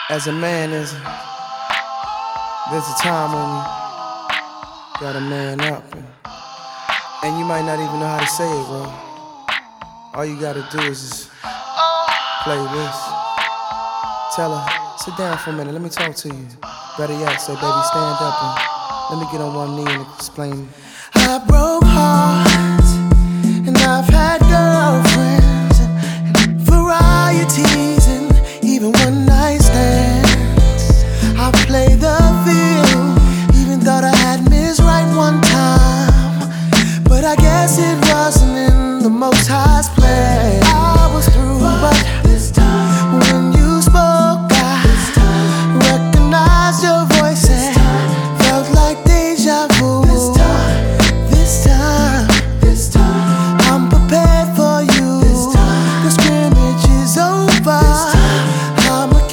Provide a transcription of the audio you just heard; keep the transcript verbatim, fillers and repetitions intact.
As a man, there's a, there's a time when you gotta man up, and, and you might not even know how to say it, bro. All you gotta do is just play this. Tell her, sit down for a minute, let me talk to you. Better yet, say, baby, stand up and let me get on one knee and explain. I broke hearts, and I've had girlfriends, and, and varieties, and even one night stands. I played the field, even thought I had Miss Right one time, but I guess it